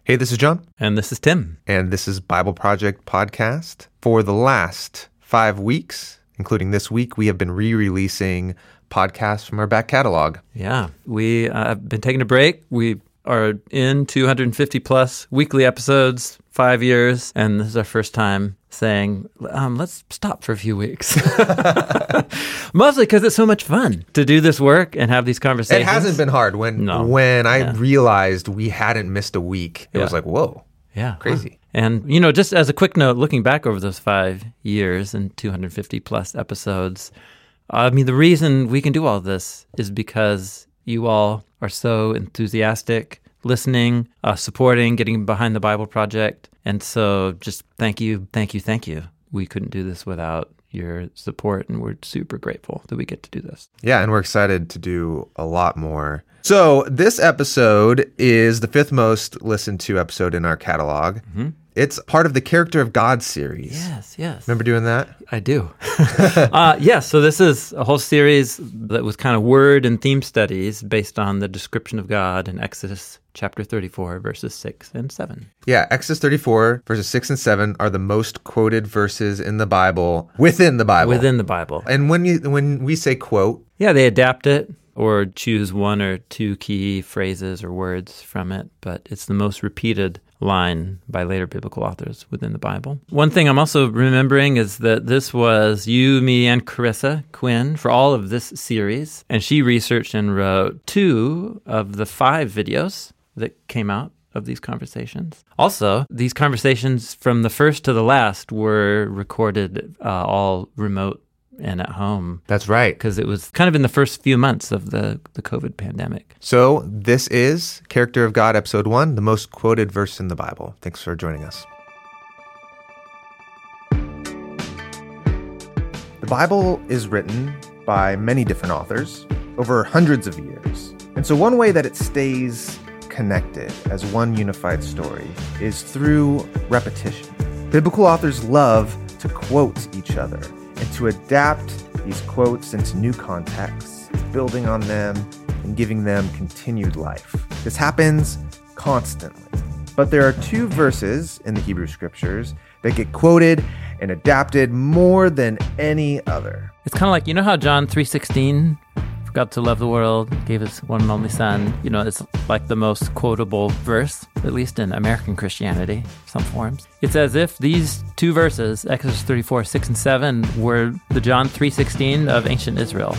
Hey, this is John. And this is Tim. And this is Bible Project Podcast. For the last 5 weeks, including this week, we have been re-releasing podcasts from our back catalog. Yeah, we have been taking a break. We are in 250 plus weekly episodes, 5 years, and this is our first time saying, let's stop for a few weeks. Mostly because it's so much fun to do this work and have these conversations. It hasn't been hard. When I realized we hadn't missed a week, it was like, whoa, crazy. And, just as a quick note, looking back over those 5 years and 250 plus episodes, the reason we can do all this is because you all are so enthusiastic, listening, supporting, getting behind the Bible Project. And so just thank you. We couldn't do this without your support, and we're super grateful that we get to do this. Yeah, and we're excited to do a lot more. So this episode is the 5th most listened to episode in our catalog. Mm-hmm. It's part of the Character of God series. Yes. Remember doing that? I do. So this is a whole series that was kind of word and theme studies based on the description of God in Exodus chapter 34, verses 6 and 7. Yeah, Exodus 34, verses 6 and 7 are the most quoted verses in the Bible, within the Bible. Within the Bible. And when we say quote... Yeah, they adapt it or choose one or two key phrases or words from it, but it's the most repeated line by later biblical authors within the Bible. One thing I'm also remembering is that this was you, me, and Carissa Quinn for all of this series, and she researched and wrote 2 of the 5 videos that came out of these conversations. Also, these conversations from the first to the last were recorded all remote and at home. That's right. Because it was kind of in the first few months of the COVID pandemic. So this is Character of God, Episode 1, the most quoted verse in the Bible. Thanks for joining us. The Bible is written by many different authors over hundreds of years. And so one way that it stays connected as one unified story is through repetition. Biblical authors love to quote each other and to adapt these quotes into new contexts, building on them and giving them continued life. This happens constantly. But there are 2 verses in the Hebrew Scriptures that get quoted and adapted more than any other. It's kind of like, how John 3:16, for God to love the world, gave his one and only son. It's like the most quotable verse, at least in American Christianity, some forms. It's as if these 2 verses, Exodus 34, 6 and 7, were the John 3:16 of ancient Israel.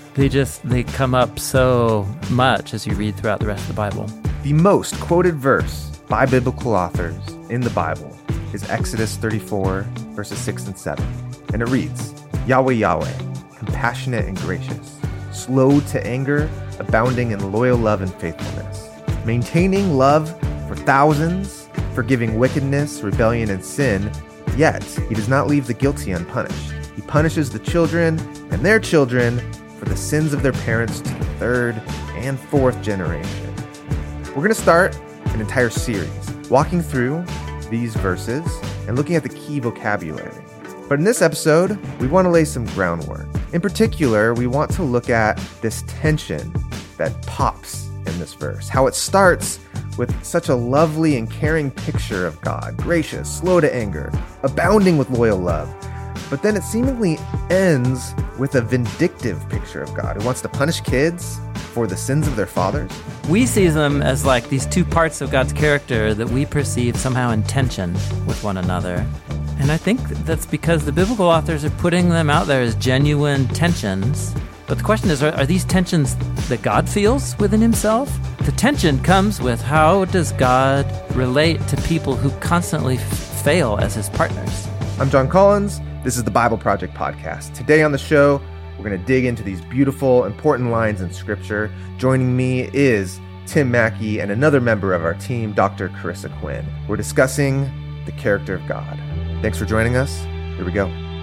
They come up so much as you read throughout the rest of the Bible. The most quoted verse by biblical authors in the Bible is Exodus 34, verses 6 and 7. And it reads, Yahweh, Yahweh, compassionate and gracious, slow to anger, abounding in loyal love and faithfulness, maintaining love for thousands, forgiving wickedness, rebellion, and sin, yet he does not leave the guilty unpunished. He punishes the children and their children for the sins of their parents to the 3rd and 4th generation. We're going to start an entire series walking through these verses and looking at the key vocabulary. But in this episode, we want to lay some groundwork. In particular, we want to look at this tension that pops in this verse, how it starts with such a lovely and caring picture of God, gracious, slow to anger, abounding with loyal love. But then it seemingly ends with a vindictive picture of God who wants to punish kids for the sins of their fathers. We see them as like these 2 parts of God's character that we perceive somehow in tension with one another. And I think that's because the biblical authors are putting them out there as genuine tensions. But the question is, are these tensions that God feels within himself? The tension comes with how does God relate to people who constantly fail as his partners? I'm John Collins. This is the Bible Project Podcast. Today on the show, we're going to dig into these beautiful, important lines in Scripture. Joining me is Tim Mackey and another member of our team, Dr. Carissa Quinn. We're discussing the character of God. Thanks for joining us. Here we go.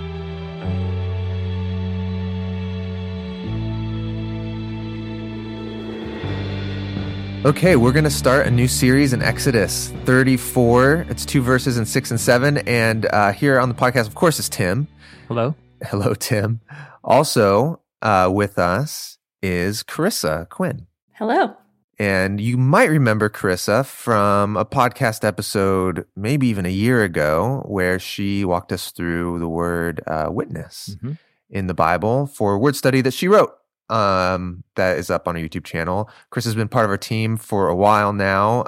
Okay, we're going to start a new series in Exodus 34. It's 2 verses in 6 and 7. And here on the podcast, of course, is Tim. Hello. Hello, Tim. Also with us is Carissa Quinn. Hello. And you might remember Carissa from a podcast episode, maybe even a year ago, where she walked us through the word witness in the Bible for a word study that she wrote. That is up on our YouTube channel. Chris has been part of our team for a while now,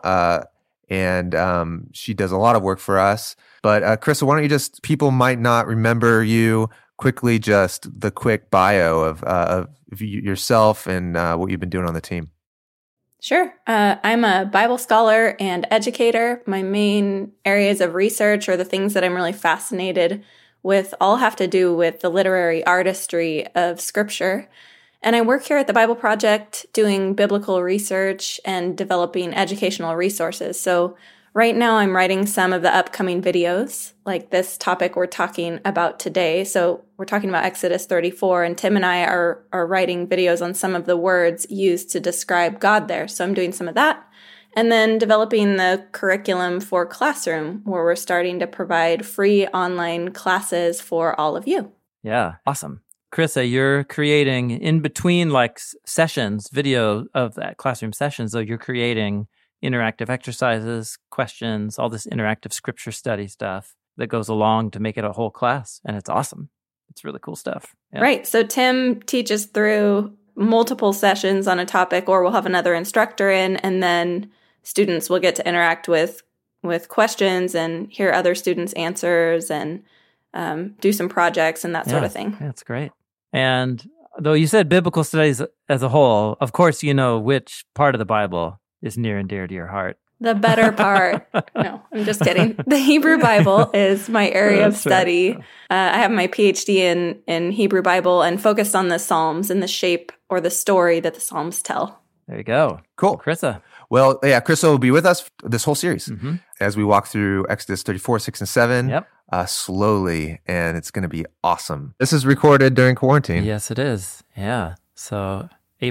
and she does a lot of work for us. But Carissa, why don't you people might not remember you, quickly just the quick bio of yourself and what you've been doing on the team. Sure. I'm a Bible scholar and educator. My main areas of research, or the things that I'm really fascinated with, all have to do with the literary artistry of Scripture. And I work here at the Bible Project doing biblical research and developing educational resources. So right now I'm writing some of the upcoming videos, like this topic we're talking about today. So we're talking about Exodus 34, and Tim and I are writing videos on some of the words used to describe God there. So I'm doing some of that. And then developing the curriculum for Classroom, where we're starting to provide free online classes for all of you. Yeah, awesome. Carissa, you're creating in between sessions, video of that Classroom sessions, so you're creating interactive exercises, questions, all this interactive scripture study stuff that goes along to make it a whole class. And it's awesome. It's really cool stuff. Yeah. Right. So Tim teaches through multiple sessions on a topic, or we'll have another instructor in, and then students will get to interact with questions and hear other students' answers and do some projects and that sort of thing. That's great. And though you said biblical studies as a whole, of course, you know which part of the Bible is near and dear to your heart. The better part. No, I'm just kidding. The Hebrew Bible is my area of study. Right. I have my PhD in Hebrew Bible and focused on the Psalms and the shape or the story that the Psalms tell. There you go. Cool. Carissa. Well, yeah, Carissa will be with us this whole series as we walk through Exodus 34, 6, and 7 slowly, and it's going to be awesome. This is recorded during quarantine. Yes, it is. Yeah. So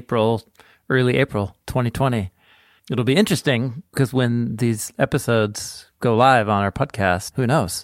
early April 2020. It'll be interesting because when these episodes go live on our podcast, who knows?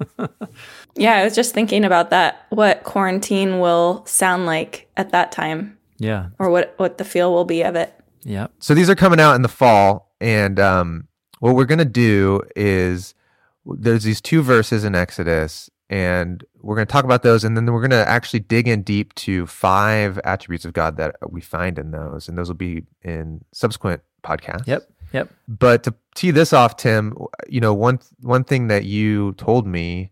Yeah, I was just thinking about that, what quarantine will sound like at that time. Yeah. Or what the feel will be of it. Yeah. So these are coming out in the fall, and what we're going to do is there's these 2 verses in Exodus, and we're going to talk about those, and then we're going to actually dig in deep to 5 attributes of God that we find in those, and those will be in subsequent podcasts. Yep. But to tee this off, Tim, one thing that you told me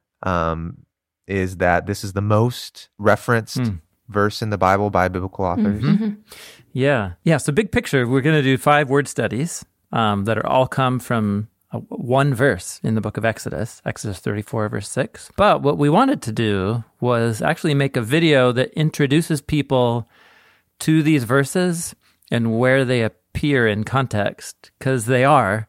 is that this is the most referenced verse in the Bible by biblical authors. Yeah. So big picture, we're going to do 5 word studies that are all come from one verse in the book of Exodus 34, verse 6. But what we wanted to do was actually make a video that introduces people to these verses and where they appear in context, because they are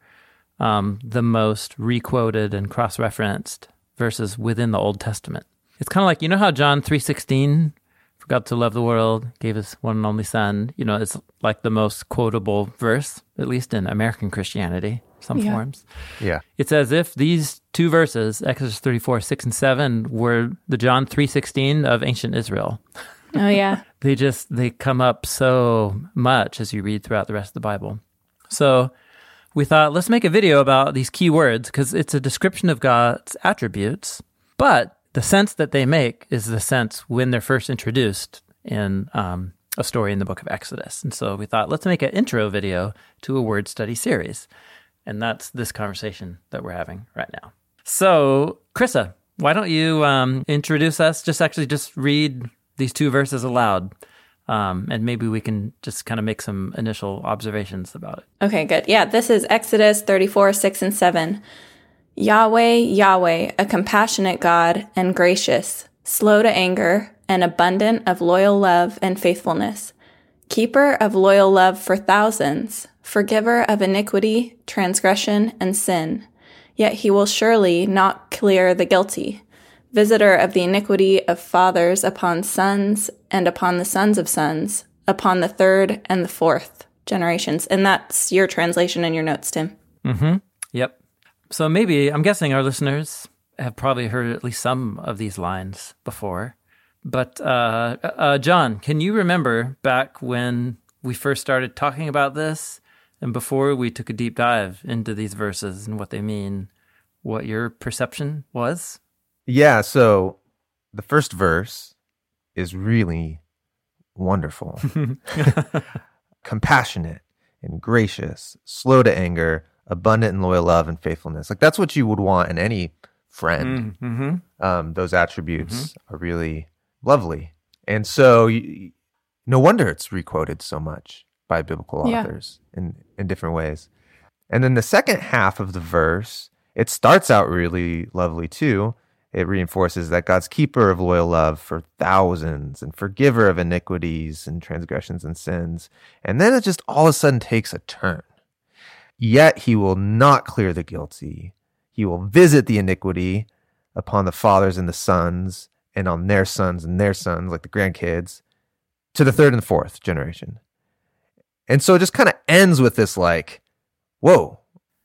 the most requoted and cross-referenced verses within the Old Testament. It's kind of like, you know how John 3:16, for God to love the world, gave his one and only son, it's like the most quotable verse, at least in American Christianity, some forms. Yeah. It's as if these 2 verses, Exodus 34, 6 and 7, were the John 3:16 of ancient Israel. Oh, yeah. They come up so much as you read throughout the rest of the Bible. So we thought, let's make a video about these key words, because it's a description of God's attributes, but the sense that they make is the sense when they're first introduced in a story in the book of Exodus. And so we thought, let's make an intro video to a word study series. And that's this conversation that we're having right now. So, Carissa, why don't you introduce us? Just read these 2 verses aloud, and maybe we can just kind of make some initial observations about it. Okay, good. Yeah, this is Exodus 34, 6 and 7. Yahweh, Yahweh, a compassionate God and gracious, slow to anger, and abundant of loyal love and faithfulness, keeper of loyal love for thousands, forgiver of iniquity, transgression, and sin. Yet he will surely not clear the guilty, visitor of the iniquity of fathers upon sons and upon the sons of sons, upon the 3rd and the 4th generations. And that's your translation in your notes, Tim. Yep. So maybe, I'm guessing our listeners have probably heard at least some of these lines before. But John, can you remember back when we first started talking about this, And before we took a deep dive into these verses and what they mean, what your perception was? Yeah, so the first verse is really wonderful. Compassionate and gracious, slow to anger, abundant in loyal love and faithfulness. Like that's what you would want in any friend. Those attributes are really lovely. And so no wonder it's requoted so much by biblical authors in different ways. And then the second half of the verse, it starts out really lovely too. It reinforces that God's keeper of loyal love for thousands and forgiver of iniquities and transgressions and sins. And then it just all of a sudden takes a turn. Yet he will not clear the guilty. He will visit the iniquity upon the fathers and the sons and on their sons and their sons, like the grandkids, to the third and fourth generation. And so it just kind of ends with this like, whoa,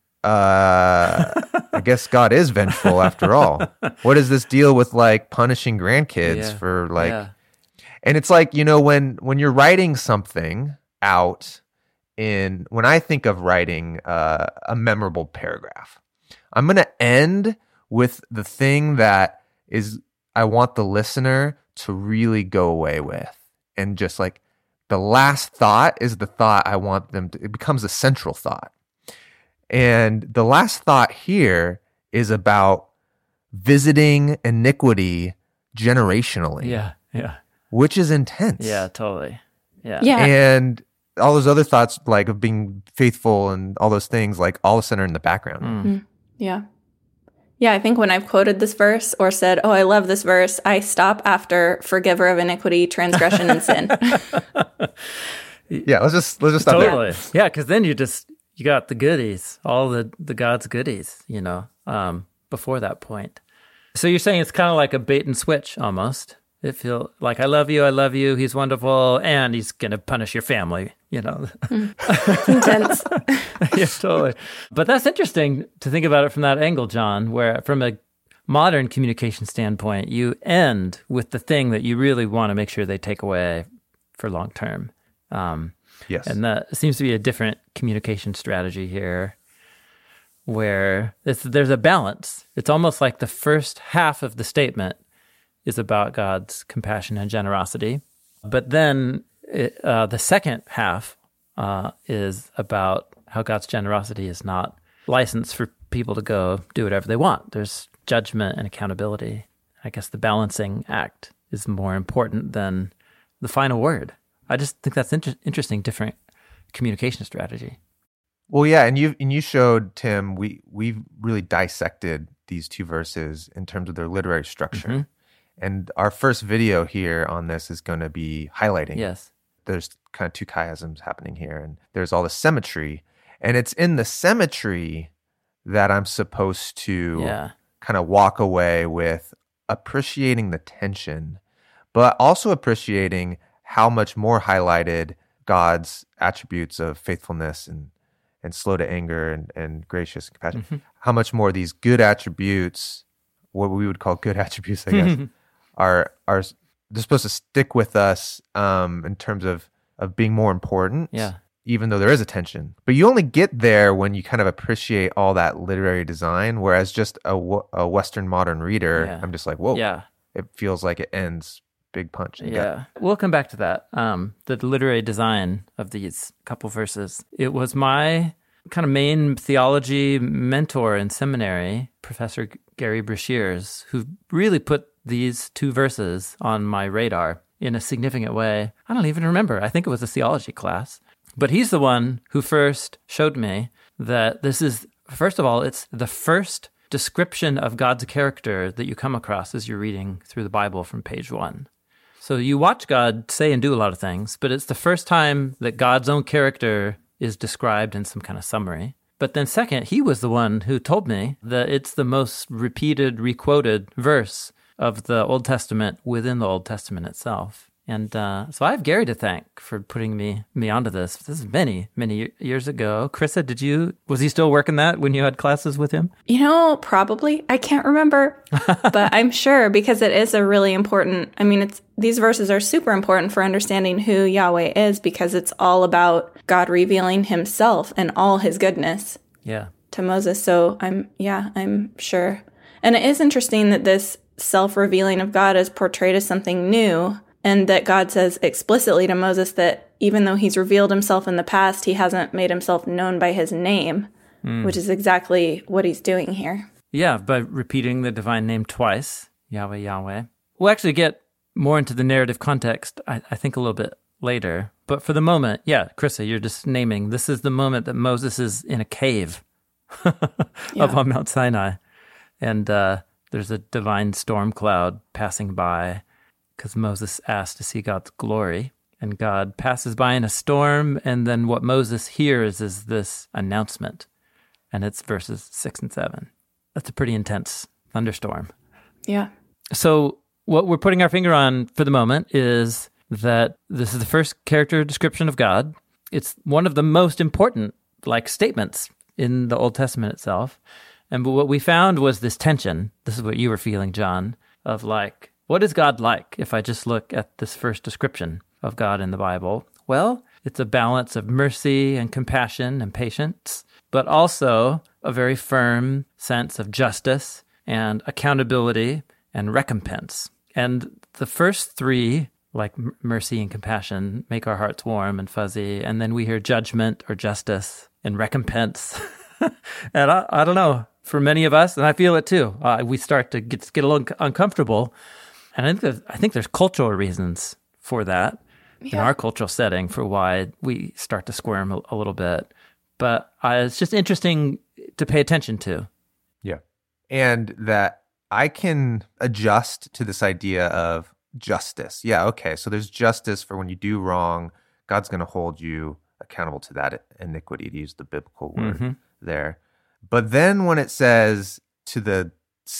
I guess God is vengeful after all. What is this deal with like punishing grandkids for like, and it's like, you know, when you're writing something out when I think of writing a memorable paragraph, I'm going to end with the thing that is, I want the listener to really go away with. And just like the last thought is the thought I want them to, it becomes a central thought. And the last thought here is about visiting iniquity generationally. Yeah. Which is intense. Yeah, totally. Yeah. And all those other thoughts, like of being faithful and all those things, like all of a sudden are in the background. Yeah. Yeah, I think when I've quoted this verse or said, oh, I love this verse, I stop after forgiver of iniquity, transgression, and sin. Yeah, let's just stop totally. there. Yeah, because then you got the goodies, all the God's goodies, you know, before that point. So you're saying it's kind of like a bait and switch almost. It feels like I love you, he's wonderful, and he's going to punish your family, you know. Intense. Yeah, totally. But that's interesting to think about it from that angle, John, where from a modern communication standpoint, you end with the thing that you really want to make sure they take away for long term. Yes. And that seems to be a different communication strategy here where there's a balance. It's almost like the first half of the statement is about God's compassion and generosity. But then the second half is about how God's generosity is not license for people to go do whatever they want. There's judgment and accountability. I guess the balancing act is more important than the final word. I just think that's interesting, different communication strategy. Well, yeah, and you showed, Tim, we've really dissected these two verses in terms of their literary structure. And our first video here on this is going to be highlighting. Yes. There's kind of two chiasms happening here, and there's all the symmetry. And it's in the symmetry that I'm supposed to kind of walk away with appreciating the tension, but also appreciating how much more highlighted God's attributes of faithfulness and slow to anger and gracious and compassion, how much more these good attributes, what we would call good attributes, I guess, are they're supposed to stick with us in terms of being more important, even though there is a tension. But you only get there when you kind of appreciate all that literary design, whereas just a Western modern reader, I'm just like, whoa, it feels like it ends big punch. We'll come back to that. The literary design of these couple verses. It was my kind of main theology mentor in seminary, Professor Gary Breshears, who really put these two verses on my radar in a significant way. I don't even remember. I think it was a theology class. But he's the one who first showed me that this is, first of all, it's the first description of God's character that you come across as you're reading through the Bible from page 1. So you watch God say and do a lot of things, but it's the first time that God's own character is described in some kind of summary. But then second, he was the one who told me that it's the most repeated, requoted verse of the Old Testament within the Old Testament itself. And so I have Gary to thank for putting me onto this. This is many years ago. Krista, was he still working that when you had classes with him? Probably. I can't remember, but I'm sure, because it is a really important, these verses are super important for understanding who Yahweh is, because it's all about God revealing himself and all his goodness to Moses. So I'm sure. And it is interesting that this self-revealing of God is portrayed as something new, and that God says explicitly to Moses that even though he's revealed himself in the past, he hasn't made himself known by his name, which is exactly what he's doing here. Yeah, by repeating the divine name twice, Yahweh, Yahweh. We'll actually get more into the narrative context, I think, a little bit later. But for the moment, Krista, you're just naming, this is the moment that Moses is in a cave up on Mount Sinai. And there's a divine storm cloud passing by, because Moses asked to see God's glory, and God passes by in a storm, and then what Moses hears is this announcement, and it's verses 6 and 7. That's a pretty intense thunderstorm. Yeah. So what we're putting our finger on for the moment is that this is the first character description of God. It's one of the most important, statements in the Old Testament itself. And what we found was this tension. This is what you were feeling, John, of what is God like if I just look at this first description of God in the Bible? Well, it's a balance of mercy and compassion and patience, but also a very firm sense of justice and accountability and recompense. And the first three, like mercy and compassion, make our hearts warm and fuzzy. And then we hear judgment or justice and recompense. And I don't know, for many of us, and I feel it too, we start to get a little uncomfortable. And I think there's cultural reasons for that in our cultural setting for why we start to squirm a little bit. But it's just interesting to pay attention to. Yeah. And that I can adjust to this idea of justice. Yeah, okay. So there's justice for when you do wrong. God's going to hold you accountable to that iniquity, to use the biblical word there. But then when it says to the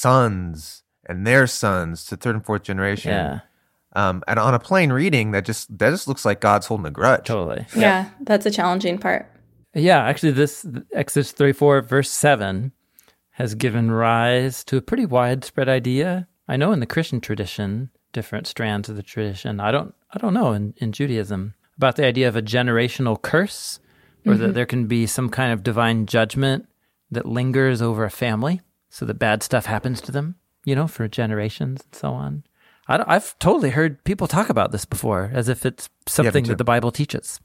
sons and their sons, to third and fourth generation, and on a plain reading, that just looks like God's holding a grudge. Totally. Yeah, that's a challenging part. Yeah, actually, this Exodus 34, verse 7, has given rise to a pretty widespread idea. I know in the Christian tradition, different strands of the tradition, I don't know in Judaism, about the idea of a generational curse, or that there can be some kind of divine judgment that lingers over a family, so that bad stuff happens to them, for generations and so on. I've totally heard people talk about this before, as if it's something that the Bible teaches.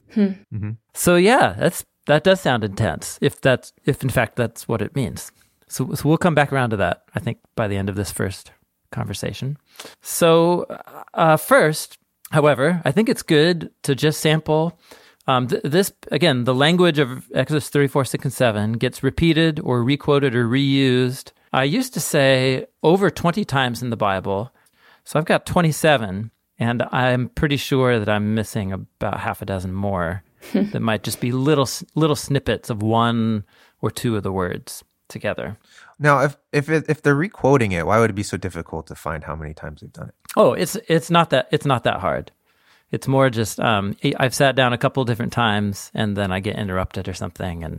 So that does sound intense, if in fact that's what it means. So we'll come back around to that, I think, by the end of this first conversation. So first, however, I think it's good to just sample this, again, the language of Exodus 34, 6, and 7 gets repeated or requoted or reused. I used to say over 20 times in the Bible. So I've got 27, and I'm pretty sure that I'm missing about half a dozen more that might just be little snippets of one or two of the words together. Now, if they're requoting it, why would it be so difficult to find how many times they've done it? Oh, it's not that hard. It's more just I've sat down a couple of different times and then I get interrupted or something,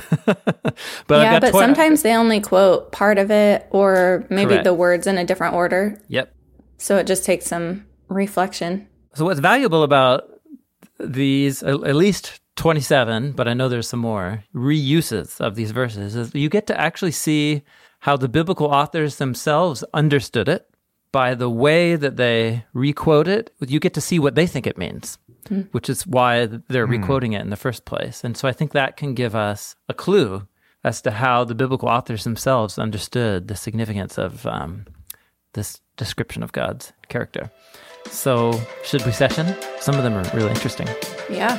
but sometimes they only quote part of it or maybe Correct. The words in a different order. Yep. So it just takes some reflection. So what's valuable about these, at least 27, but I know there's some more reuses of these verses, is you get to actually see how the biblical authors themselves understood it. By the way that they requote it, you get to see what they think it means, which is why they're requoting it in the first place. And so I think that can give us a clue as to how the biblical authors themselves understood the significance of this description of God's character. So should we session? Some of them are really interesting. Yeah.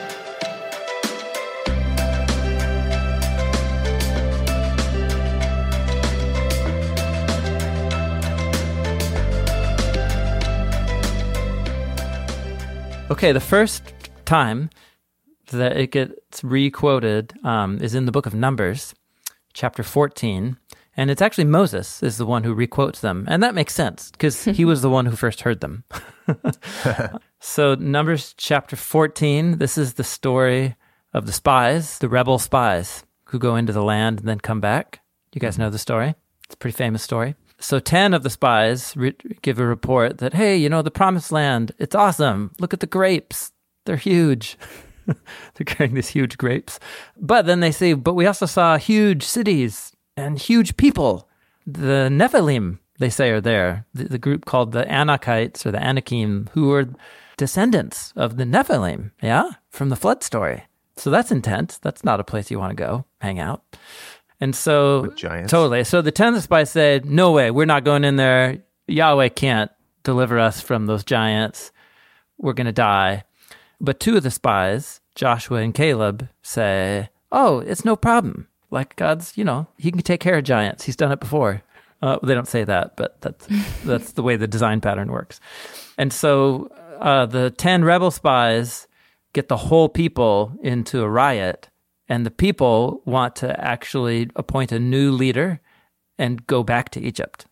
Okay, the first time that it gets re-quoted is in the book of Numbers, chapter 14, and it's actually Moses is the one who re-quotes them, and that makes sense, because he was the one who first heard them. So Numbers chapter 14, this is the story of the spies, the rebel spies who go into the land and then come back. You guys know the story? It's a pretty famous story. So 10 of the spies give a report that, hey, you know, the promised land, it's awesome. Look at the grapes. They're huge. They're carrying these huge grapes. But then they say, but we also saw huge cities and huge people. The Nephilim, they say, are there. The group called the Anakites or the Anakim, who are descendants of the Nephilim, from the flood story. So that's intense. That's not a place you want to go hang out. And so, with giants. Totally. So the 10 of the spies said, no way, we're not going in there. Yahweh can't deliver us from those giants. We're going to die. But 2 of the spies, Joshua and Caleb, say, oh, it's no problem. Like God's, he can take care of giants. He's done it before. They don't say that, but that's the way the design pattern works. And so the 10 rebel spies get the whole people into a riot, and the people want to actually appoint a new leader and go back to Egypt.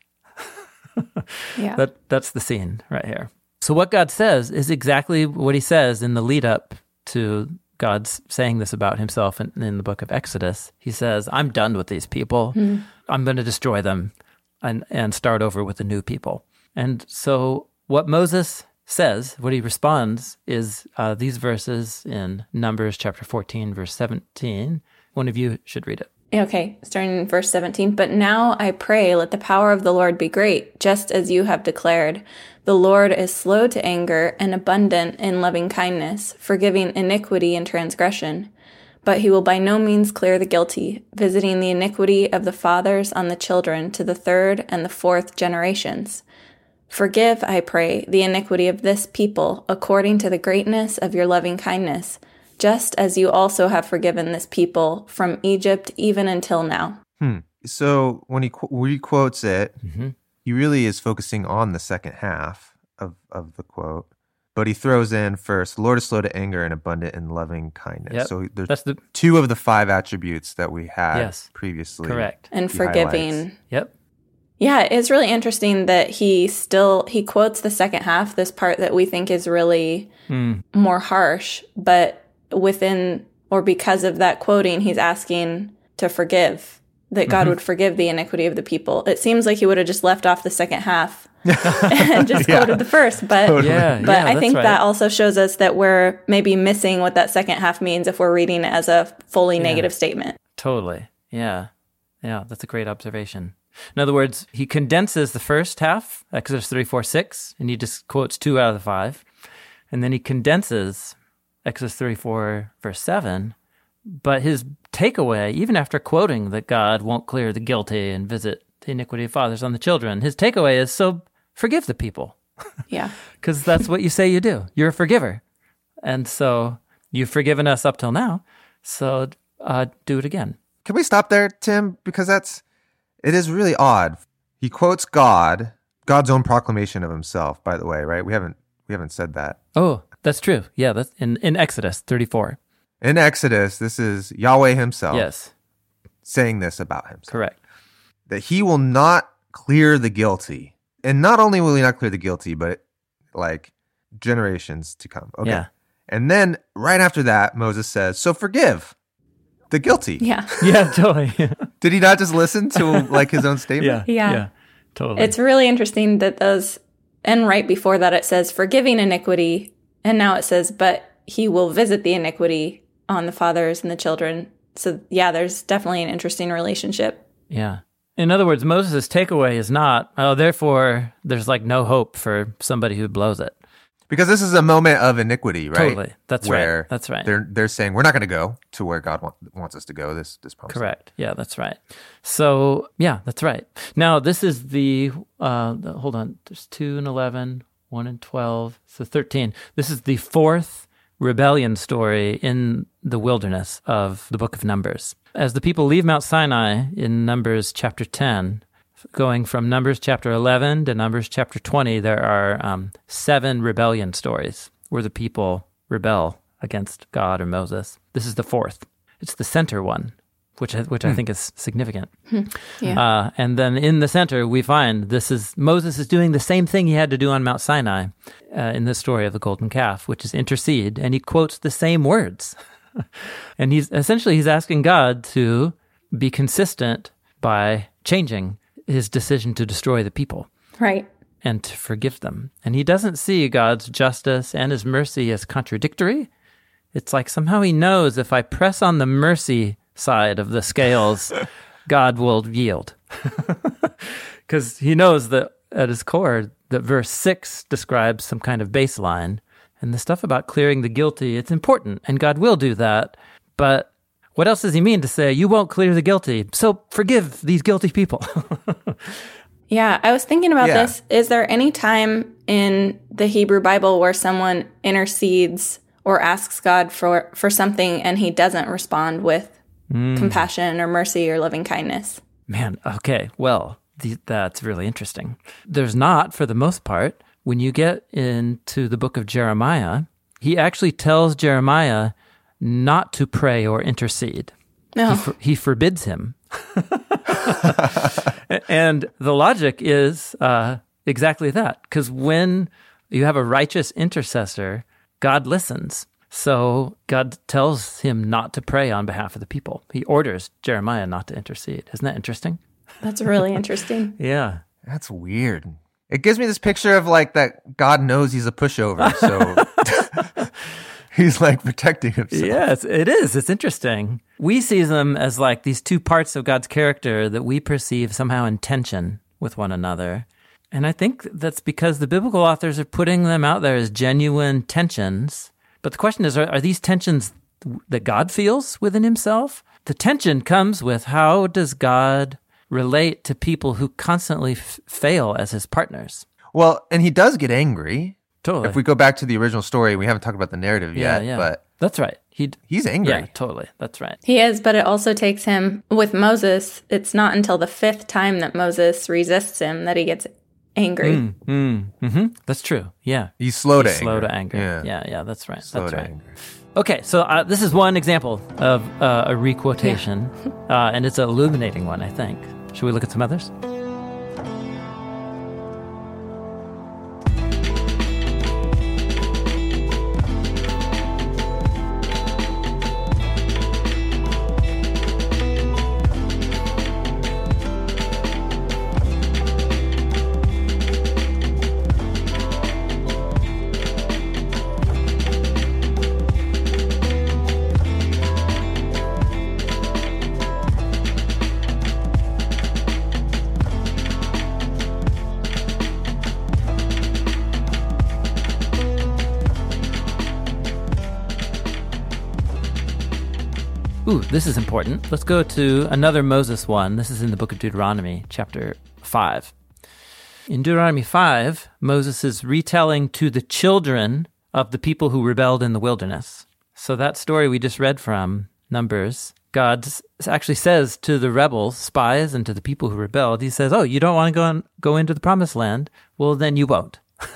Yeah. That's the scene right here. So what God says is exactly what he says in the lead up to God's saying this about himself in the book of Exodus. He says, I'm done with these people. I'm going to destroy them and start over with the new people. And so what Moses says, what he responds, is these verses in Numbers chapter 14, verse 17. One of you should read it. Okay, starting in verse 17. But now I pray, let the power of the Lord be great, just as you have declared. The Lord is slow to anger and abundant in loving kindness, forgiving iniquity and transgression. But he will by no means clear the guilty, visiting the iniquity of the fathers on the children to the 3rd and the 4th generations. Forgive, I pray, the iniquity of this people, according to the greatness of your loving kindness, just as you also have forgiven this people from Egypt even until now. So when he re-quotes it, he really is focusing on the second half of the quote. But he throws in first, the Lord is slow to anger and abundant in loving kindness. Yep. So there's That's 2 of the 5 attributes that we had Yes. previously. Correct. And He forgiving. highlights. Yep. Yeah, it's really interesting that he quotes the second half, this part that we think is really more harsh, but within or because of that quoting, he's asking to forgive, that God would forgive the iniquity of the people. It seems like he would have just left off the second half and just quoted the first, but Totally. I think right. that also shows us that we're maybe missing what that second half means if we're reading it as a fully negative statement. Totally. Yeah. Yeah, that's a great observation. In other words, he condenses the first half, Exodus 34:6, and he just quotes 2 out of the 5. And then he condenses Exodus 34, verse 7. But his takeaway, even after quoting that God won't clear the guilty and visit the iniquity of fathers on the children, his takeaway is, so forgive the people. Yeah. Because that's what you say you do. You're a forgiver. And so you've forgiven us up till now, so do it again. Can we stop there, Tim? Because it is really odd. He quotes God's own proclamation of himself, by the way, right? We haven't said that. Oh, that's true. Yeah, that's in Exodus 34. In Exodus, this is Yahweh himself Yes, saying this about himself. correct. That he will not clear the guilty. And not only will he not clear the guilty, but like generations to come. Okay. Yeah. And then right after that, Moses says, so forgive the guilty. Yeah. Yeah, totally. Did he not just listen to like his own statement? Yeah. Totally. It's really interesting that and right before that it says forgiving iniquity, and now it says, but he will visit the iniquity on the fathers and the children. So yeah, there's definitely an interesting relationship. Yeah. In other words, Moses' takeaway is not, therefore there's like no hope for somebody who blows it. Because this is a moment of iniquity, right? Totally. That's where right. That's right. They're saying we're not going to go to where God wants us to go. This promise. Correct. Yeah, that's right. So, yeah, that's right. Now, this is hold on, there's 2 and 11, 1 and 12, so 13. This is the 4th rebellion story in the wilderness of the book of Numbers. As the people leave Mount Sinai in Numbers chapter 10, going from Numbers chapter 11 to Numbers chapter 20, there are 7 rebellion stories where the people rebel against God or Moses. This is the 4th. It's the center one, which I think is significant. Yeah. And then in the center, we find Moses is doing the same thing he had to do on Mount Sinai in the story of the golden calf, which is intercede, and he quotes the same words. And he's asking God to be consistent by changing his decision to destroy the people. Right. And to forgive them. And he doesn't see God's justice and his mercy as contradictory. It's like somehow he knows if I press on the mercy side of the scales, God will yield. Because he knows that at his core, that verse 6 describes some kind of baseline. And the stuff about clearing the guilty, it's important, and God will do that. But what else does he mean to say, you won't clear the guilty, so forgive these guilty people? Yeah, I was thinking about this. Is there any time in the Hebrew Bible where someone intercedes or asks God for something and he doesn't respond with compassion or mercy or loving kindness? Man, okay, well, that's really interesting. There's not, for the most part. When you get into the book of Jeremiah, he actually tells Jeremiah not to pray or intercede. No. He forbids him. And the logic is exactly that. Because when you have a righteous intercessor, God listens. So God tells him not to pray on behalf of the people. He orders Jeremiah not to intercede. Isn't that interesting? That's really interesting. Yeah. That's weird. It gives me this picture of like that God knows he's a pushover, so he's like protecting himself. Yes, it is. It's interesting. We see them as like these two parts of God's character that we perceive somehow in tension with one another. And I think that's because the biblical authors are putting them out there as genuine tensions. But the question is, are these tensions that God feels within himself? The tension comes with how does God relate to people who constantly fail as his partners? Well, and he does get angry. Totally. If we go back to the original story, we haven't talked about the narrative yet, but that's right. He's angry. Yeah, totally. That's right. He is, but it also takes him, with Moses, it's not until the 5th time that Moses resists him that he gets angry. That's true. Yeah. He's slow to anger. Yeah, that's right. Slow that's to right. anger. Okay, so this is one example of a requotation, and it's an illuminating one, I think. Should we look at some others? Ooh, this is important. Let's go to another Moses one. This is in the book of Deuteronomy, chapter 5. In Deuteronomy 5, Moses is retelling to the children of the people who rebelled in the wilderness. So that story we just read from Numbers, God actually says to the rebels, spies, and to the people who rebelled, he says, oh, you don't want to go into the promised land? Well, then you won't.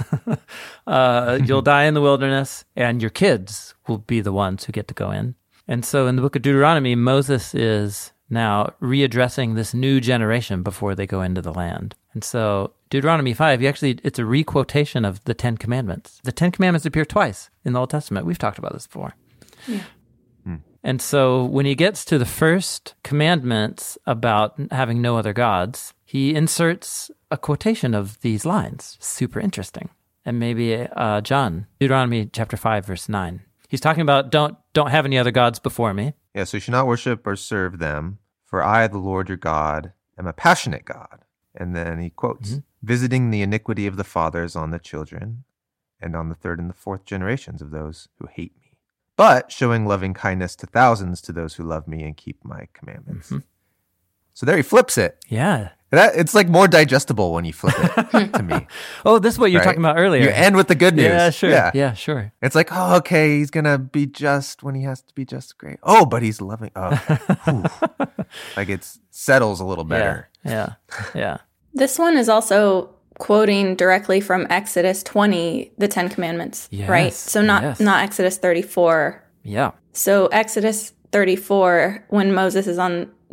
You'll die in the wilderness, and your kids will be the ones who get to go in. And so in the book of Deuteronomy, Moses is now readdressing this new generation before they go into the land. And so Deuteronomy 5, it's a requotation of the Ten Commandments. The Ten Commandments appear twice in the Old Testament. We've talked about this before. Yeah. And so when he gets to the first commandments about having no other gods, he inserts a quotation of these lines. Super interesting. And maybe Deuteronomy chapter 5, verse 9. He's talking about don't have any other gods before me. Yeah, so you should not worship or serve them, for I, the Lord your God, am a passionate God. And then he quotes, visiting the iniquity of the fathers on the children, and on the 3rd and the 4th generations of those who hate me, but showing loving kindness to thousands to those who love me and keep my commandments. So there he flips it. Yeah. It's like more digestible when you flip it to me. Oh, this is what you were talking about earlier. You end with the good news. Yeah, sure. Yeah, sure. It's like, oh, okay, he's going to be just when he has to be just. Great. Oh, but he's loving. Oh, okay. Like it settles a little better. Yeah. This one is also quoting directly from Exodus 20, the 10 Commandments, right? So not Exodus 34. Yeah. So Exodus 34, when Moses is on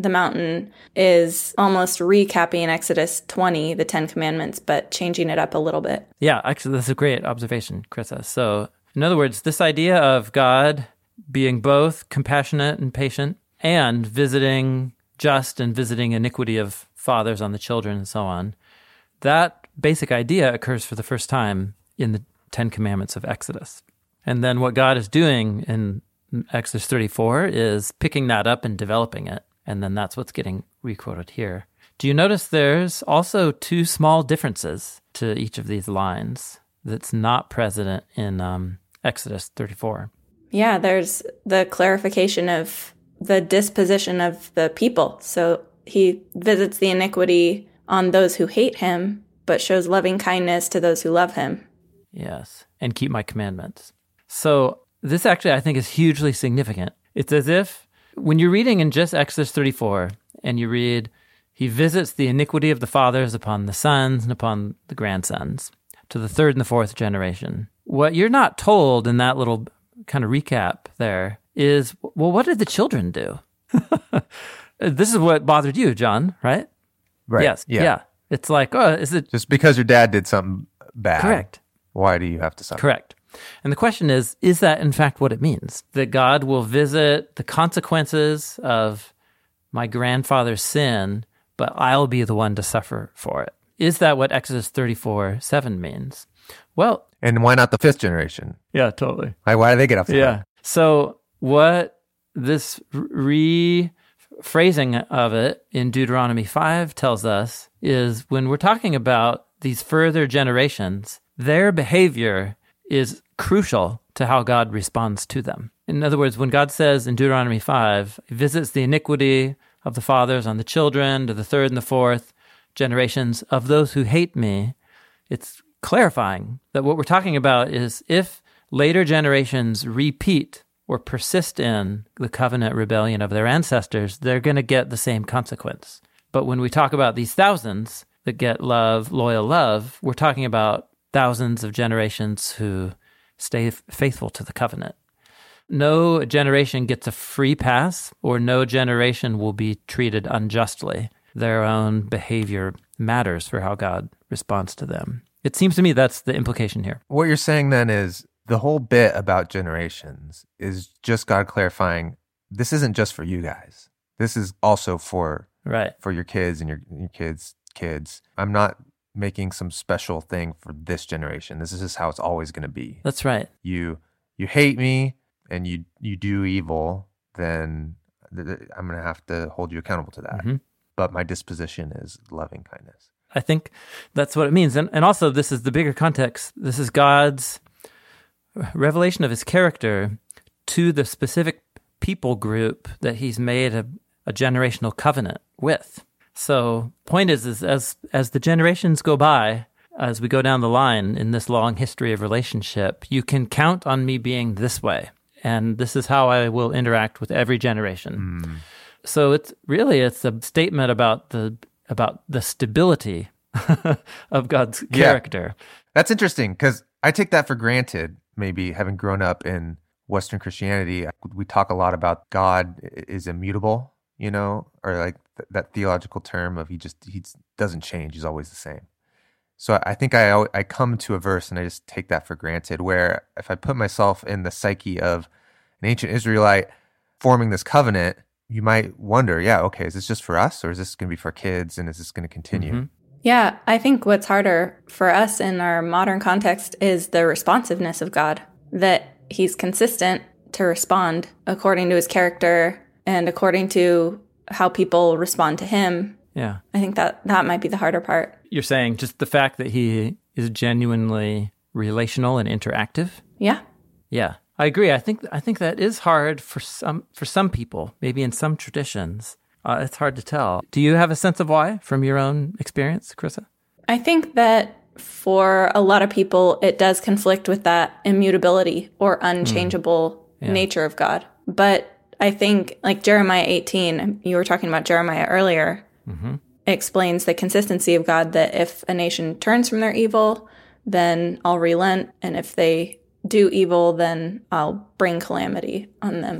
the mountain is almost recapping Exodus 20, the 10 Commandments, but changing it up a little bit. Yeah, actually, that's a great observation, Krista. So, in other words, this idea of God being both compassionate and patient and visiting just and visiting iniquity of fathers on the children and so on, that basic idea occurs for the first time in the 10 Commandments of Exodus. And then what God is doing in Exodus 34 is picking that up and developing it. And then that's what's getting requoted here. Do you notice there's also two small differences to each of these lines that's not present in Exodus 34? Yeah, there's the clarification of the disposition of the people. So he visits the iniquity on those who hate him, but shows loving kindness to those who love him. Yes, and keep my commandments. So this actually, I think, is hugely significant. It's as if when you're reading in just Exodus 34, and you read, he visits the iniquity of the fathers upon the sons and upon the grandsons to the third and the fourth generation. What you're not told in that little kind of recap there is, well, what did the children do? This is what bothered you, John, right? Right. Yes. Yeah. It's like, oh, is it Just because your dad did something bad. correct? Why do you have to suffer? Correct. And the question is that in fact what it means? That God will visit the consequences of my grandfather's sin, but I'll be the one to suffer for it. Is that what Exodus 34:7 means? Well, And why not the fifth generation? yeah, totally. Why do they get off the Yeah. hook? So what this rephrasing of it in Deuteronomy 5 tells us is when we're talking about these further generations, their behavior is crucial to how God responds to them. In other words, when God says in Deuteronomy 5, he visits the iniquity of the fathers on the children to the third and the fourth generations of those who hate me, it's clarifying that what we're talking about is if later generations repeat or persist in the covenant rebellion of their ancestors, they're going to get the same consequence. But when we talk about these thousands that get love, loyal love, we're talking about thousands of generations who stay faithful to the covenant. No generation gets a free pass, or no generation will be treated unjustly. Their own behavior matters for how God responds to them. It seems to me that's the implication here. What you're saying then is the whole bit about generations is just God clarifying, this isn't just for you guys. This is also for Right. your kids and your kids' kids. I'm not making some special thing for this generation. This is just how it's always going to be. That's right. You hate me and you do evil, then I'm going to have to hold you accountable to that. Mhm. But my disposition is loving kindness. I think that's what it means. And also, this is the bigger context. This is God's revelation of his character to the specific people group that he's made a generational covenant with. So point is as the generations go by, as we go down the line in this long history of relationship, you can count on me being this way. And this is how I will interact with every generation. So it's a statement about the stability of God's character. That's interesting because I take that for granted, maybe having grown up in Western Christianity. We talk a lot about God is immutable, or like that theological term of he doesn't change. He's always the same. So I think I come to a verse and I just take that for granted, where if I put myself in the psyche of an ancient Israelite forming this covenant, you might wonder, okay, is this just for us or is this going to be for kids and is this going to continue? Mm-hmm. Yeah, I think what's harder for us in our modern context is the responsiveness of God, that he's consistent to respond according to his character and according to how people respond to him. Yeah. I think that might be the harder part. You're saying just the fact that he is genuinely relational and interactive? Yeah. Yeah. I agree. I think that is hard for some people, maybe in some traditions. It's hard to tell. Do you have a sense of why from your own experience, Krista? I think that for a lot of people, it does conflict with that immutability or unchangeable nature of God. But I think like Jeremiah 18, you were talking about Jeremiah earlier, explains the consistency of God, that if a nation turns from their evil, then I'll relent. And if they do evil, then I'll bring calamity on them.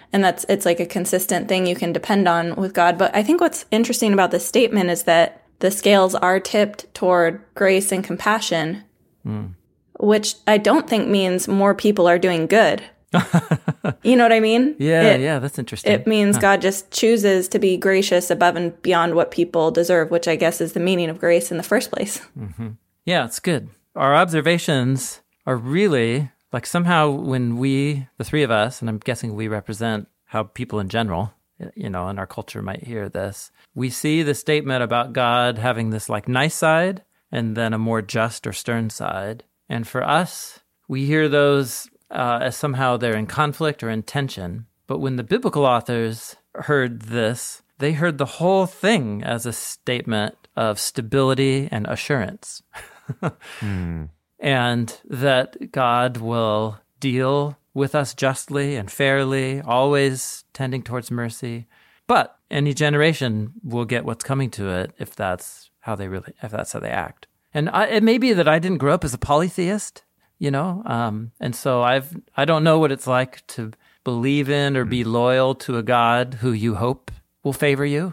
And it's like a consistent thing you can depend on with God. But I think what's interesting about this statement is that the scales are tipped toward grace and compassion, which I don't think means more people are doing good. You know what I mean? Yeah, that's interesting. It means God just chooses to be gracious above and beyond what people deserve, which I guess is the meaning of grace in the first place. Mm-hmm. Yeah, it's good. Our observations are really like somehow when we, the three of us, and I'm guessing we represent how people in general, in our culture might hear this, we see the statement about God having this like nice side and then a more just or stern side. And for us, we hear those as somehow they're in conflict or in tension. But when the biblical authors heard this, they heard the whole thing as a statement of stability and assurance. And that God will deal with us justly and fairly, always tending towards mercy. But any generation will get what's coming to it if that's how they act. And it may be that I didn't grow up as a polytheist, and so I don't know what it's like to believe in or be loyal to a God who you hope will favor you,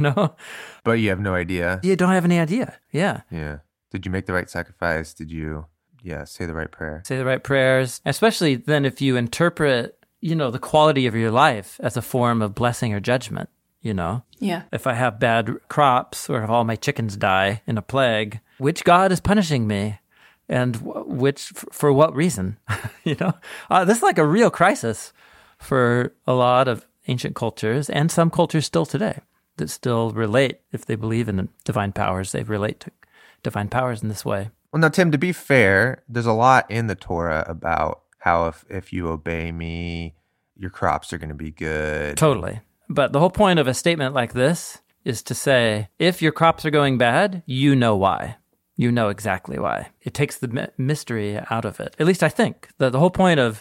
But you have no idea. You don't have any idea. Yeah. Yeah. Did you make the right sacrifice? Did you, say the right prayer? Say the right prayers, especially then if you interpret, the quality of your life as a form of blessing or judgment, Yeah. If I have bad crops or if all my chickens die in a plague, which God is punishing me? And for what reason? This is like a real crisis for a lot of ancient cultures and some cultures still today that still relate, if they believe in divine powers, they relate to divine powers in this way. Well, now, Tim, to be fair, there's a lot in the Torah about how if you obey me, your crops are going to be good. Totally. But the whole point of a statement like this is to say, if your crops are going bad, you know why. You know exactly why. It takes the mystery out of it. At least I think. The whole point of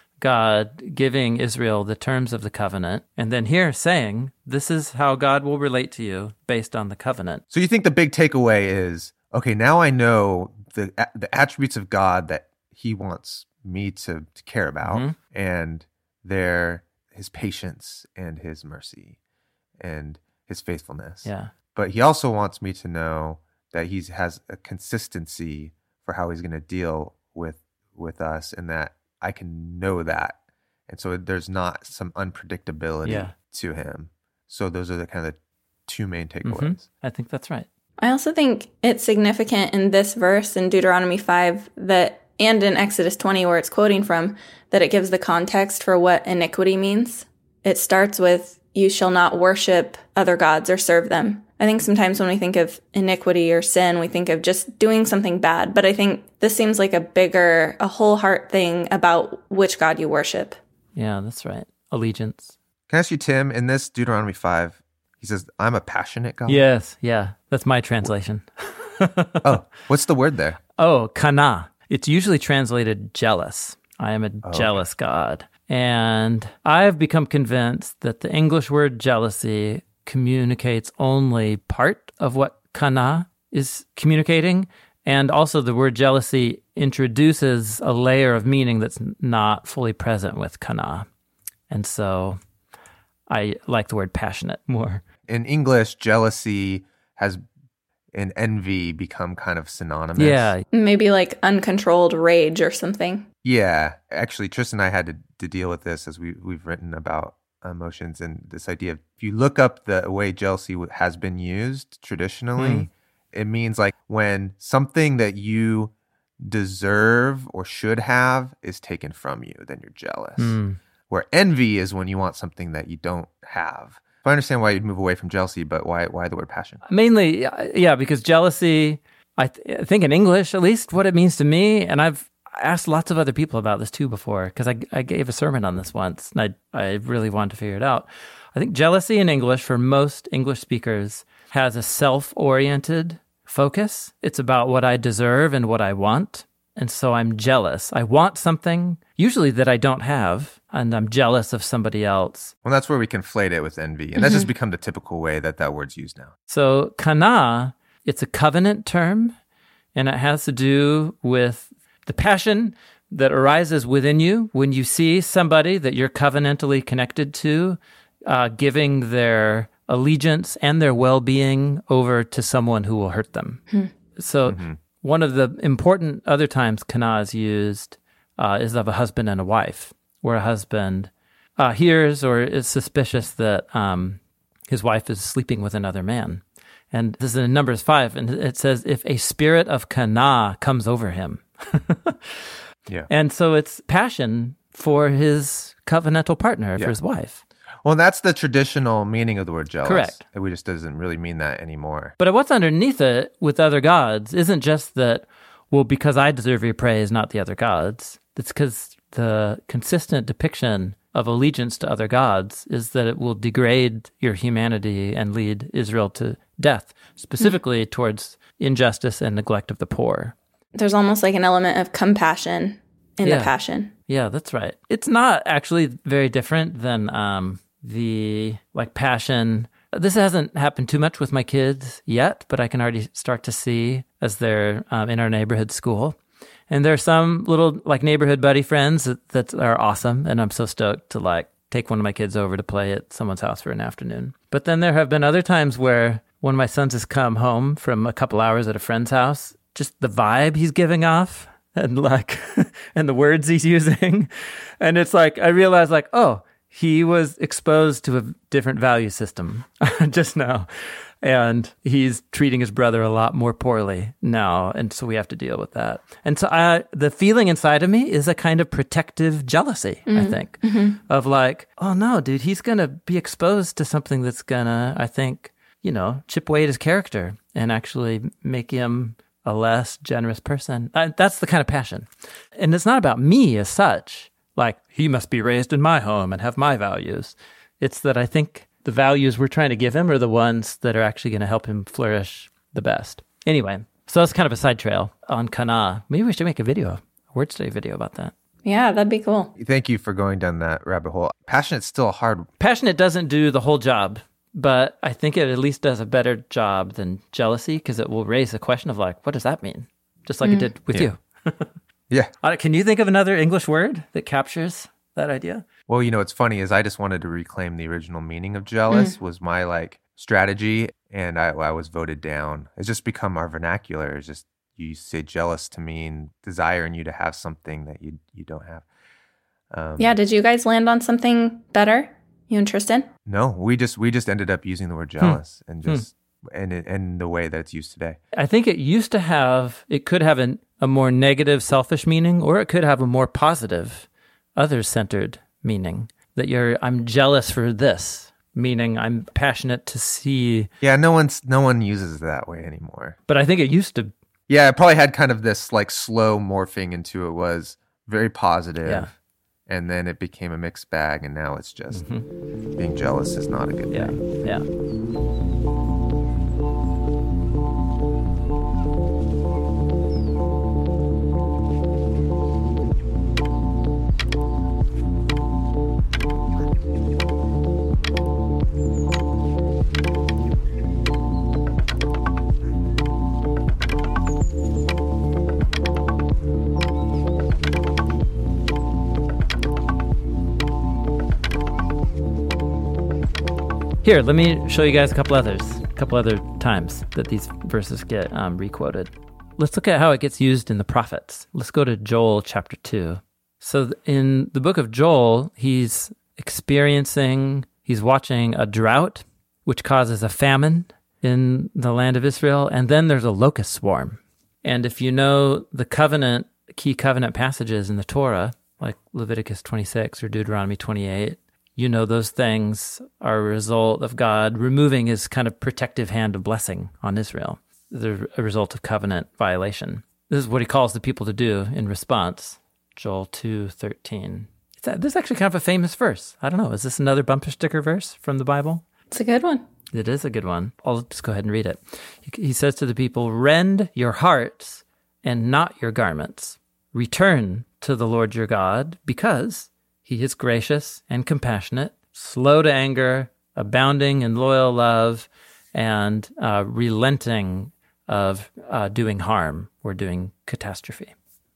God giving Israel the terms of the covenant, and then here saying, this is how God will relate to you based on the covenant. So you think the big takeaway is, okay, now I know the attributes of God that he wants me to care about, and they're his patience and his mercy and his faithfulness. Yeah. But he also wants me to know that he has a consistency for how he's going to deal with us, and that I can know that. And so there's not some unpredictability to him. So those are the kind of the two main takeaways. I think that's right. I also think it's significant in this verse in Deuteronomy 5 that, and in Exodus 20 where it's quoting from, that it gives the context for what iniquity means. It starts with, you shall not worship other gods or serve them. I think sometimes when we think of iniquity or sin, we think of just doing something bad. But I think this seems like a whole heart thing about which God you worship. Yeah, that's right. Allegiance. Can I ask you, Tim, in this Deuteronomy 5, he says, I'm a passionate God? Yes, yeah. That's my translation. Oh, what's the word there? Oh, kana. It's usually translated jealous. I am a jealous God. And I've become convinced that the English word jealousy communicates only part of what kana is communicating. And also the word jealousy introduces a layer of meaning that's not fully present with kana. And so I like the word passionate more. In English, jealousy and envy become kind of synonymous. Yeah. Maybe like uncontrolled rage or something. Yeah. Actually, Tristan and I had to deal with this as we've written about emotions, and this idea of, if you look up the way jealousy has been used traditionally, it means like when something that you deserve or should have is taken from you, then you're jealous. Where envy is when you want something that you don't have. I understand why you'd move away from jealousy, but why the word passion? Mainly, yeah, because jealousy, I think in English at least, what it means to me, and I've asked lots of other people about this too before, because I gave a sermon on this once, and I really wanted to figure it out. I think jealousy in English, for most English speakers, has a self-oriented focus. It's about what I deserve and what I want. And so I'm jealous. I want something, usually that I don't have, and I'm jealous of somebody else. Well, that's where we conflate it with envy. And that's just become the typical way that word's used now. So kana, it's a covenant term, and it has to do with the passion that arises within you when you see somebody that you're covenantally connected to giving their allegiance and their well-being over to someone who will hurt them. So one of the important other times kana is used is of a husband and a wife, where a husband hears or is suspicious that his wife is sleeping with another man. And this is in Numbers 5, and it says, if a spirit of kana comes over him. Yeah. And so it's passion for his covenantal partner, for his wife. Well, that's the traditional meaning of the word jealous. Correct. It just doesn't really mean that anymore. But what's underneath it with other gods isn't just that, well, because I deserve your praise, not the other gods. It's because the consistent depiction of allegiance to other gods is that it will degrade your humanity and lead Israel to death, specifically towards injustice and neglect of the poor. There's almost like an element of compassion in the Yeah. passion. Yeah, that's right. It's not actually very different than the passion. This hasn't happened too much with my kids yet, but I can already start to see as they're in our neighborhood school. And there are some little neighborhood buddy friends that are awesome, and I'm so stoked to take one of my kids over to play at someone's house for an afternoon. But then there have been other times where one of my sons has come home from a couple hours at a friend's house, just the vibe he's giving off and and the words he's using. And it's I realize oh, he was exposed to a different value system just now. And he's treating his brother a lot more poorly now. And so we have to deal with that. And so the feeling inside of me is a kind of protective jealousy, I think, of oh no, dude, he's going to be exposed to something that's going to, I think, chip away at his character and actually make him a less generous person. That's the kind of passion. And it's not about me as such, he must be raised in my home and have my values. It's that I think the values we're trying to give him are the ones that are actually going to help him flourish the best. Anyway, so that's kind of a side trail on kana. Maybe we should make a word study video about that. Yeah, that'd be cool. Thank you for going down that rabbit hole. Passionate's still hard. Passionate doesn't do the whole job, but I think it at least does a better job than jealousy, because it will raise the question of what does that mean? Just like it did with you. Yeah. Can you think of another English word that captures that idea? Well, what's funny is I just wanted to reclaim the original meaning of jealous was my strategy, and I was voted down. It's just become our vernacular. It's just you say jealous to mean desiring you to have something that you don't have. Yeah, did you guys land on something better? You and Tristan? No, we just ended up using the word jealous and just and the way that it's used today. I think it could have a more negative, selfish meaning, or it could have a more positive, others-centered meaning. That I'm jealous for this, meaning I'm passionate to see. Yeah, no one uses it that way anymore. But I think it used to. Yeah, it probably had kind of this slow morphing into it was very positive. Yeah. And then it became a mixed bag, and now it's just being jealous is not a good thing. Yeah. Here, let me show you guys a couple other times that these verses get requoted. Let's look at how it gets used in the prophets. Let's go to Joel chapter 2. So in the book of Joel, he's watching a drought, which causes a famine in the land of Israel, and then there's a locust swarm. And if you know the key covenant passages in the Torah, like Leviticus 26 or Deuteronomy 28, you know those things are a result of God removing his kind of protective hand of blessing on Israel. They're a result of covenant violation. This is what he calls the people to do in response. Joel 2:13. This is actually kind of a famous verse. I don't know. Is this another bumper sticker verse from the Bible? It's a good one. It is a good one. I'll just go ahead and read it. He says to the people, "Rend your hearts and not your garments. Return to the Lord your God, because he is gracious and compassionate, slow to anger, abounding in loyal love, and relenting of doing harm or doing catastrophe."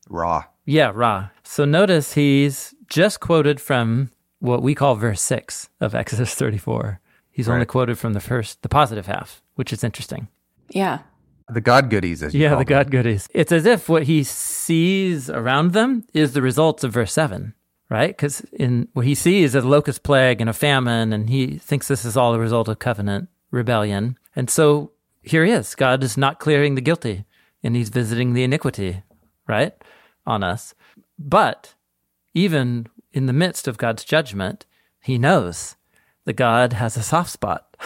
Ra. Yeah, Ra. So notice he's just quoted from what we call verse 6 of Exodus 34. He's only Right. quoted from the positive half, which is interesting. Yeah. The God goodies, as you Yeah, call the them. God goodies. It's as if what he sees around them is the results of verse 7, right? Because in what he sees is a locust plague and a famine, and he thinks this is all a result of covenant rebellion. And so here he is. God is not clearing the guilty, and he's visiting the iniquity, right, on us. But even in the midst of God's judgment, he knows that God has a soft spot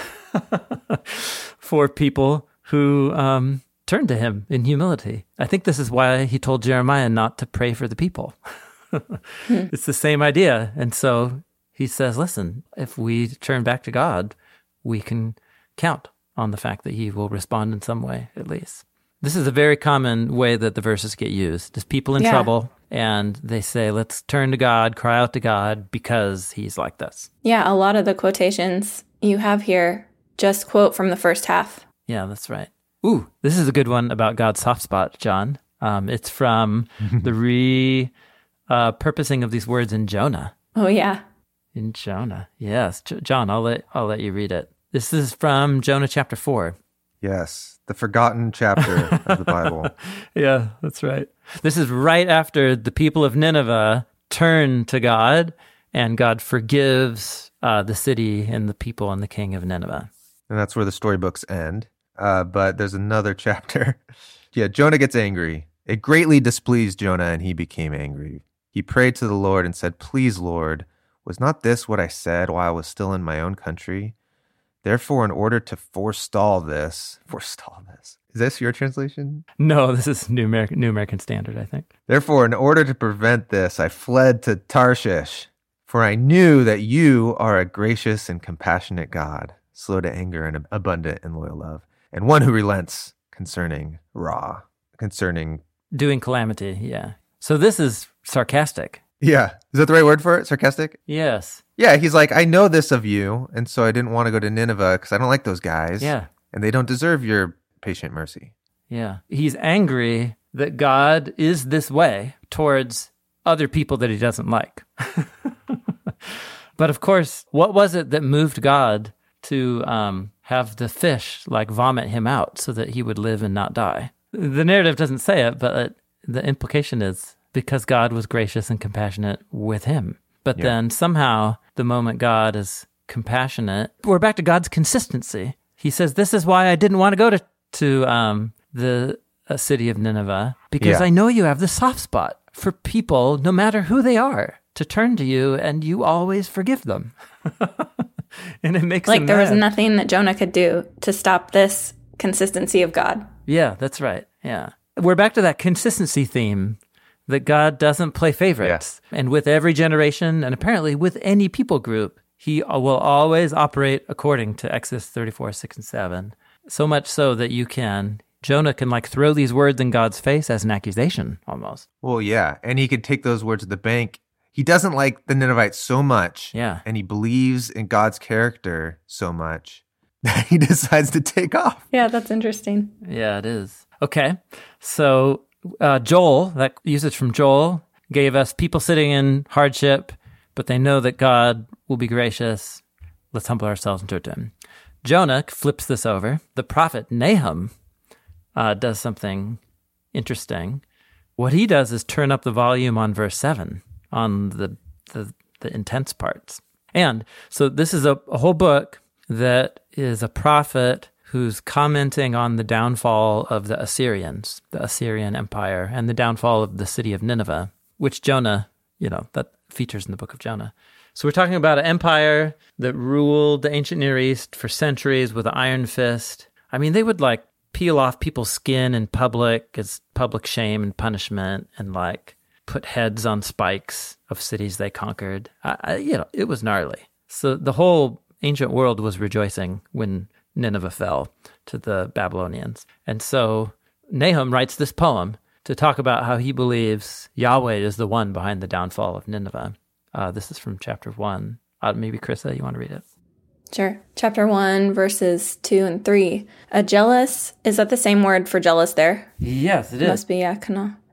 for people who turn to him in humility. I think this is why he told Jeremiah not to pray for the people. It's the same idea. And so he says, listen, if we turn back to God, we can count on the fact that he will respond in some way, at least. This is a very common way that the verses get used. There's people in trouble, and they say, let's turn to God, cry out to God, because he's like this. Yeah, a lot of the quotations you have here just quote from the first half. Yeah, that's right. Ooh, this is a good one about God's soft spot, John. It's from the repurposing of these words in Jonah. Oh, yeah. In Jonah, yes. John, I'll let you read it. This is from Jonah chapter 4. Yes, the forgotten chapter of the Bible. Yeah, that's right. This is right after the people of Nineveh turn to God, and God forgives the city and the people and the king of Nineveh. And that's where the storybooks end. But there's another chapter. Yeah, Jonah gets angry. It greatly displeased Jonah, and he became angry. He prayed to the Lord and said, "Please, Lord, was not this what I said while I was still in my own country? Therefore, in order to forestall this. Is this your translation? No, this is New American Standard, I think. Therefore, in order to prevent this, I fled to Tarshish, for I knew that you are a gracious and compassionate God, slow to anger and abundant in loyal love, and one who relents concerning Doing calamity, yeah. So this is sarcastic. Yeah. Is that the right word for it? Sarcastic? Yes. Yeah, he's like, I know this of you, and so I didn't want to go to Nineveh because I don't like those guys. Yeah. And they don't deserve your patient mercy. Yeah. He's angry that God is this way towards other people that he doesn't like. But of course, what was it that moved God to have the fish like vomit him out so that he would live and not die? The narrative doesn't say it, but the implication is because God was gracious and compassionate with him. But then somehow the moment God is compassionate, we're back to God's consistency. He says, this is why I didn't want to go to the city of Nineveh, because I know you have the soft spot for people, no matter who they are, to turn to you, and you always forgive them. And it makes Like him there was mad. nothing that Jonah could do to stop this consistency of God. Yeah, that's right. Yeah. We're back to that consistency theme that God doesn't play favorites. Yeah. And with every generation, and apparently with any people group, he will always operate according to Exodus 34, 6, and 7. So much so that Jonah can like throw these words in God's face as an accusation almost. Well, yeah. And he could take those words to the bank. He doesn't like the Ninevites so much. Yeah. And he believes in God's character so much that he decides to take off. Yeah, that's interesting. Yeah, it is. Okay. So Joel, that usage from Joel, gave us people sitting in hardship, but they know that God will be gracious. Let's humble ourselves and turn to him. Jonah flips this over. The prophet Nahum does something interesting. What he does is turn up the volume on verse 7, on the intense parts. And so this is a whole book that is a prophet who's commenting on the downfall of the Assyrians, the Assyrian Empire, and the downfall of the city of Nineveh, which Jonah, that features in the book of Jonah. So we're talking about an empire that ruled the ancient Near East for centuries with an iron fist. I mean, they would like peel off people's skin in public as public shame and punishment, and like put heads on spikes of cities they conquered. It was gnarly. So the whole ancient world was rejoicing when Nineveh fell to the Babylonians. And so Nahum writes this poem to talk about how he believes Yahweh is the one behind the downfall of Nineveh. This is from chapter 1. Maybe Krista, you want to read it? Sure. Chapter 1, verses 2 and 3. Is that the same word for jealous there? Yes, it is. Must be, kana.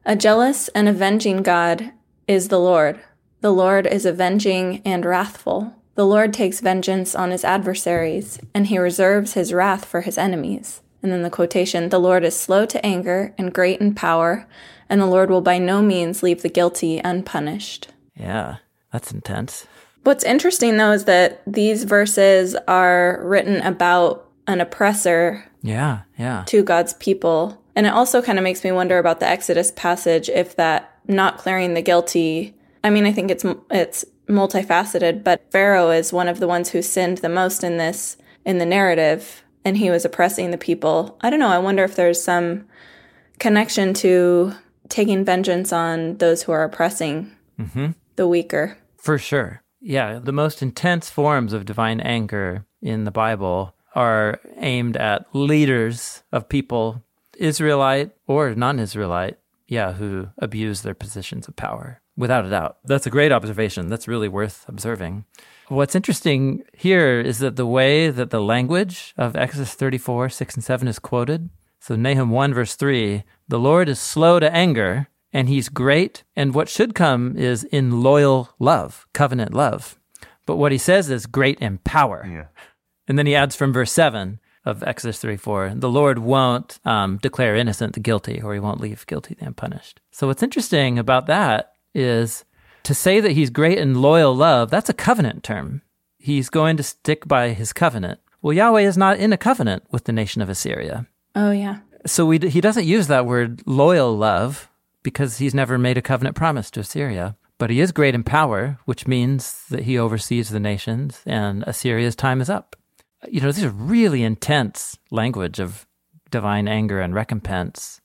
A jealous and avenging God is the Lord. The Lord is avenging and wrathful. The Lord takes vengeance on his adversaries, and he reserves his wrath for his enemies. And then the quotation, the Lord is slow to anger and great in power, and the Lord will by no means leave the guilty unpunished. Yeah, that's intense. What's interesting, though, is that these verses are written about an oppressor Yeah. to God's people. And it also kind of makes me wonder about the Exodus passage, if that not clearing the guilty, I mean, I think it's multifaceted, but Pharaoh is one of the ones who sinned the most in the narrative, and he was oppressing the people. I don't know, I wonder if there's some connection to taking vengeance on those who are oppressing the weaker. For sure. Yeah, the most intense forms of divine anger in the Bible are aimed at leaders of people, Israelite or non-Israelite, who abuse their positions of power, without a doubt. That's a great observation. That's really worth observing. What's interesting here is that the way that the language of Exodus 34, 6 and 7 is quoted. So Nahum 1, verse 3, the Lord is slow to anger, and he's great, and what should come is in loyal love, covenant love. But what he says is great in power. Yeah. And then he adds from verse 7 of Exodus 34, the Lord won't declare innocent the guilty, or he won't leave guilty the unpunished. So what's interesting about that is to say that he's great in loyal love, that's a covenant term. He's going to stick by his covenant. Well, Yahweh is not in a covenant with the nation of Assyria. Oh, yeah. So he doesn't use that word loyal love because he's never made a covenant promise to Assyria. But he is great in power, which means that he oversees the nations, and Assyria's time is up. You know, this is really intense language of divine anger and recompense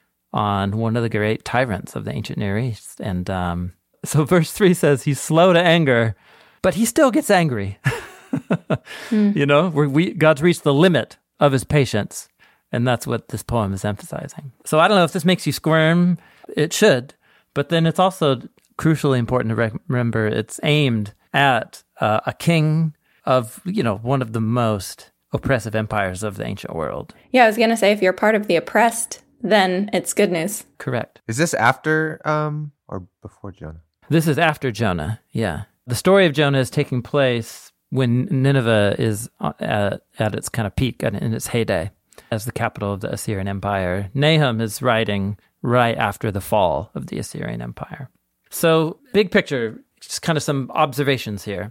on one of the great tyrants of the ancient Near East. And so verse 3 says he's slow to anger, but he still gets angry. You know, God's reached the limit of his patience, and that's what this poem is emphasizing. So I don't know if this makes you squirm. It should, but then it's also crucially important to remember it's aimed at a king of, one of the most oppressive empires of the ancient world. Yeah, I was going to say, if you're part of the oppressed, then it's good news. Correct. Is this after or before Jonah? This is after Jonah, yeah. The story of Jonah is taking place when Nineveh is at its kind of peak, in its heyday, as the capital of the Assyrian Empire. Nahum is writing right after the fall of the Assyrian Empire. So, big picture, just kind of some observations here.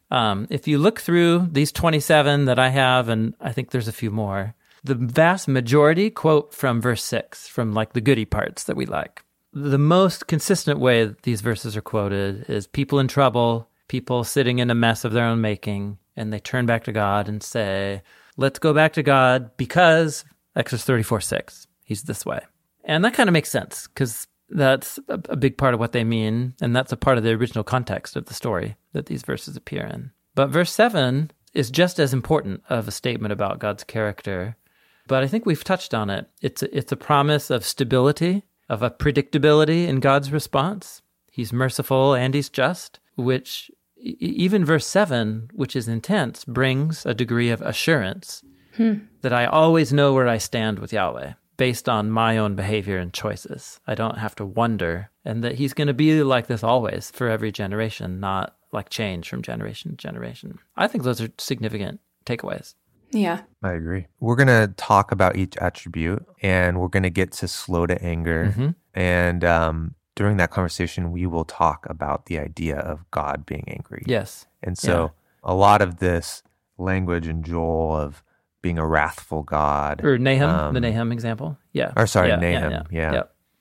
If you look through these 27 that I have, and I think there's a few more, the vast majority quote from verse 6, from like the goody parts that we like. The most consistent way that these verses are quoted is people in trouble, people sitting in a mess of their own making, and they turn back to God and say, let's go back to God because Exodus 34:6, he's this way. And that kind of makes sense because that's a big part of what they mean, and that's a part of the original context of the story that these verses appear in. But verse 7 is just as important of a statement about God's character, but I think we've touched on it. It's a promise of stability, of a predictability in God's response. He's merciful and he's just, which even verse 7, which is intense, brings a degree of assurance that I always know where I stand with Yahweh, based on my own behavior and choices. I don't have to wonder, and that he's going to be like this always for every generation, not like change from generation to generation. I think those are significant takeaways. Yeah. I agree. We're going to talk about each attribute, and we're going to get to slow to anger. Mm-hmm. And during that conversation, we will talk about the idea of God being angry. Yes. And so a lot of this language in Joel of being a wrathful God. Or Nahum, the Nahum example. Yeah. Or sorry, Nahum. Yeah.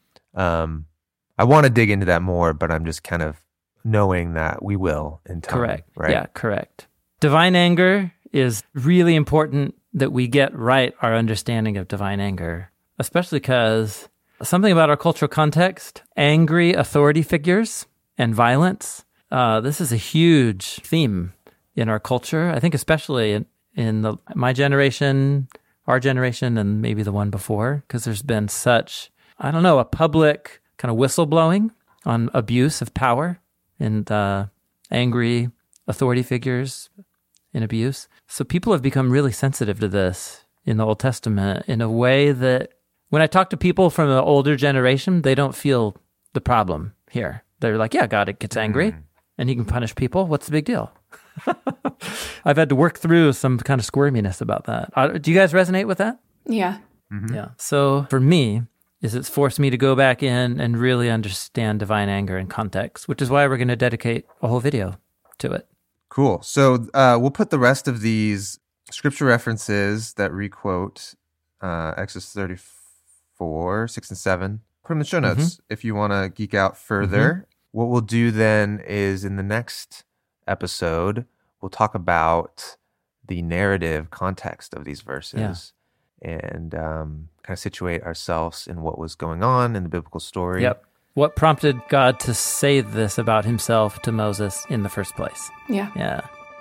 I want to dig into that more, but I'm just kind of knowing that we will in time. Correct. Right? Yeah, correct. Divine anger is really important that we get right our understanding of divine anger, especially because something about our cultural context, angry authority figures and violence, this is a huge theme in our culture. I think especially in my generation, our generation, and maybe the one before, because there's been such, a public kind of whistleblowing on abuse of power and angry authority figures in abuse. So people have become really sensitive to this in the Old Testament in a way that When I talk to people from the older generation, they don't feel the problem here. They're like, yeah, God gets angry and he can punish people. What's the big deal? I've had to work through some kind of squirminess about that. Do you guys resonate with that? Yeah. Mm-hmm. Yeah. So for me, it's forced me to go back in and really understand divine anger in context, which is why we're going to dedicate a whole video to it. Cool. So we'll put the rest of these scripture references that requote Exodus 34, 6 and 7. Put them in the show notes if you want to geek out further. What we'll do then is in the next episode, we'll talk about the narrative context of these verses and kind of situate ourselves in what was going on in the biblical story. Yep. What prompted God to say this about himself to Moses in the first place? Yeah. Yeah.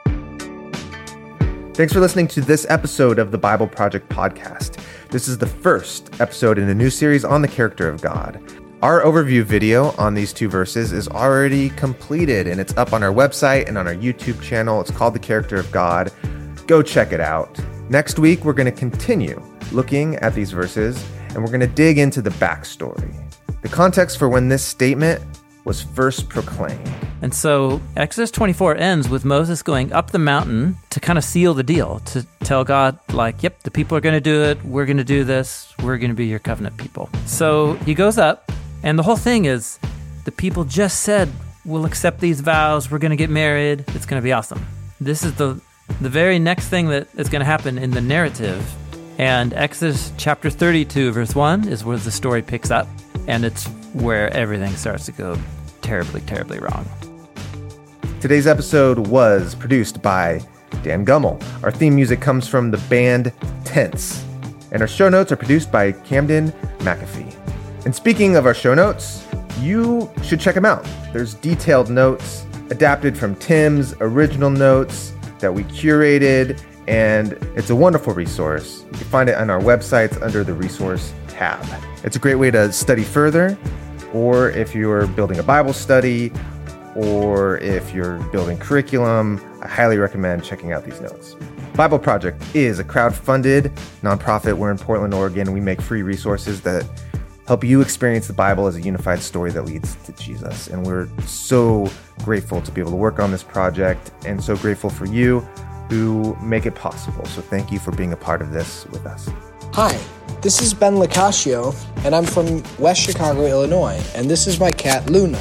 Thanks for listening to this episode of the Bible Project podcast. This is the first episode in a new series on the character of God. Our overview video on these two verses is already completed, and it's up on our website and on our YouTube channel. It's called The Character of God. Go check it out. Next week, we're going to continue looking at these verses, and we're going to dig into the backstory, the context for when this statement was first proclaimed. And so Exodus 24 ends with Moses going up the mountain to kind of seal the deal, to tell God, like, yep, the people are going to do it. We're going to do this. We're going to be your covenant people. So he goes up, and the whole thing is the people just said, we'll accept these vows. We're going to get married. It's going to be awesome. This is the very next thing that is going to happen in the narrative. And Exodus chapter 32, verse 1 is where the story picks up. And it's where everything starts to go terribly, terribly wrong. Today's episode was produced by Dan Gummel. Our theme music comes from the band Tense. And our show notes are produced by Camden McAfee. And speaking of our show notes, you should check them out. There's detailed notes adapted from Tim's original notes that we curated, and it's a wonderful resource. You can find it on our websites under the resource tab. It's a great way to study further, or if you're building a Bible study, or if you're building curriculum, I highly recommend checking out these notes. Bible Project is a crowd-funded nonprofit. We're in Portland, Oregon. We make free resources that help you experience the Bible as a unified story that leads to Jesus. And we're so grateful to be able to work on this project, and so grateful for you who make it possible. So thank you for being a part of this with us. Hi, this is Ben Lacascio, and I'm from West Chicago, Illinois, and this is my cat, Luna.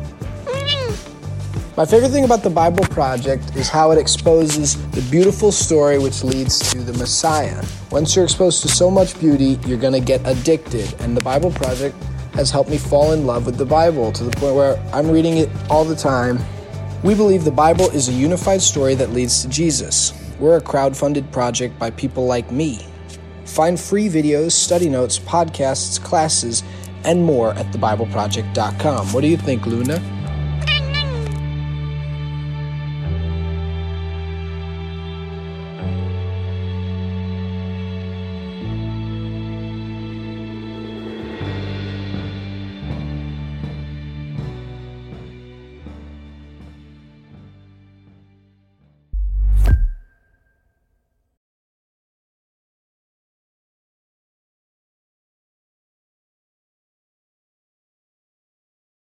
My favorite thing about the Bible Project is how it exposes the beautiful story which leads to the Messiah. Once you're exposed to so much beauty, you're going to get addicted, and the Bible Project has helped me fall in love with the Bible to the point where I'm reading it all the time. We believe the Bible is a unified story that leads to Jesus. We're a crowd-funded project by people like me. Find free videos, study notes, podcasts, classes, and more at thebibleproject.com. What do you think, Luna?